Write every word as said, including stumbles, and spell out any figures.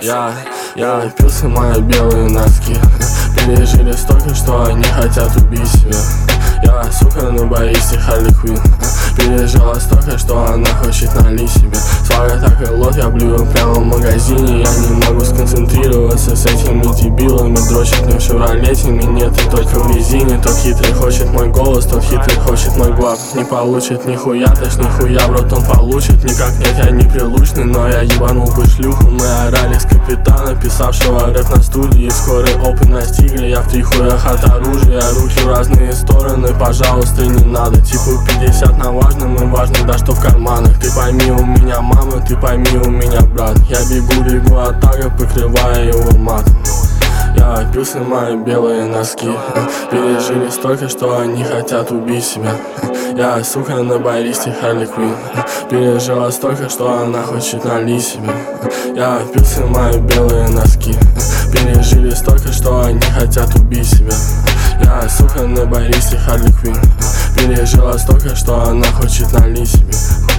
Я, я напился, мои белые носки пережили столько, что они хотят убить себя. Я, сука, на баристе Харли Квинн пережила столько, что она хочет налить себе. Свара так и лот, я блюю прямо в магазине. Я не могу сконцентрироваться с этими дебилами. Дрочит мне в шевролетами, нет, и только в резине. Тот хитрый хочет мой голос, тот хитрый хочет мой глав. Не получит нихуя, точно нихуя в рот он получит. Никак нет, я не прилучный, но я ебанул бы шлюху. Мы орали с капитана, писавшего рэп на студии. Скорый опыт настигли, я в три хуях от оружия. Руки в разные стороны, пожалуйста, не надо. Типа пятьдесят на важном, и важно, да что в карманах. Ты пойми, у меня мама, ты пойми, у меня брат. Я бегу, бегу от тага, покрывая его матом. Я опился, мои белые носки пережили столько, что они хотят убить себя. Я, сука, на баристе Харли Квинн пережила столько, что она хочет налить себе. Я опился, мои белые носки пережили столько, что они хотят убить себя. Я, сука, на баристе Харли Квинн пережила столько, что она хочет налить себе.